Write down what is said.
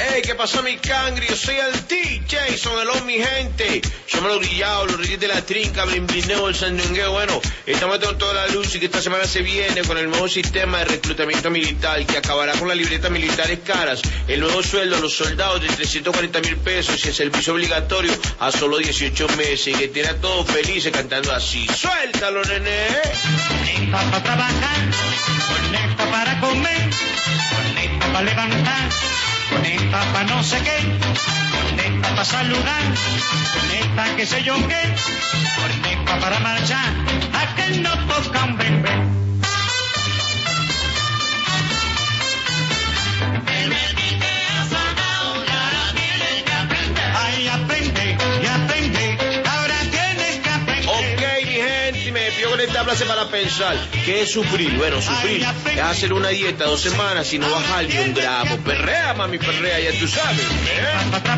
Hey, ¿qué pasa, mi cangri? Yo soy el DJ, son el mi gente. Yo me lo grillado, los reyes de la trinca, blin blineo, el sandungueo. Bueno, estamos con toda la luz y que esta semana se viene con el nuevo sistema de reclutamiento militar que acabará con las libretas militares caras, el nuevo sueldo a los soldados de 340,000 pesos y el servicio obligatorio a solo 18 meses y que tiene a todos felices cantando así. ¡Suéltalo, nene! Conecta para trabajar, conecta para comer, conecta para levantar, conecta para no sé qué, conecta para saludar, conecta qué sé yo qué, conecta para marchar, a que no toca un bebé. Ay, aprende y aprende, ahora tienes que aprender. Ok, mi gente, me pidió con esta frase para pensar. ¿Qué es sufrir? Bueno, sufrir es hacer una dieta 2 semanas y no bajar ni un gramo. Perrea, mami, perrea, ya tú sabes.